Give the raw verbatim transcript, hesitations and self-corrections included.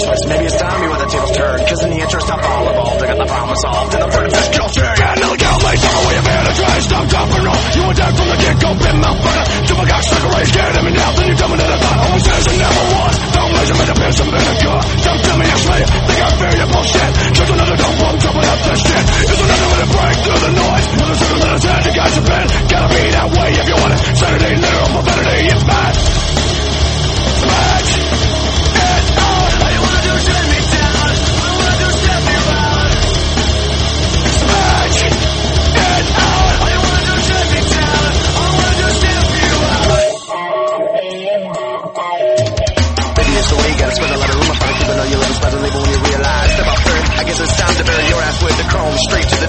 choice. Maybe it's time you where the tables turn. Cause in the interest of all involved, I got the problem solved. And I'm pretty fist culture. Yeah, illegal lace, I'm away of penetrate. Stop, drop, and roll. You attack from the get-go, bit mouth burner. To my cock, sucker, raise, scared of me now. Then you tell me that I thought always says and never was. Don't measure me to piss and vinegar. Don't tell me I'm slayer. Think I fear your bullshit. Just another dumb bum jumping up this shit. It's another way to break through the noise. With a circle that is head, you guys have been. Gotta be that way if you want it. Saturday, literal profanity, it's bad. Smash it out. All you wanna do is shut me down. All you wanna do is step me around. Smash it out. All you wanna do is shut me down. All you wanna do is step you out. Baby, it's the way you gotta spend a lot of room. I probably keep it on your lips, but leave it when you realize. Step out first, I guess it's time to bury your ass with the chrome straight to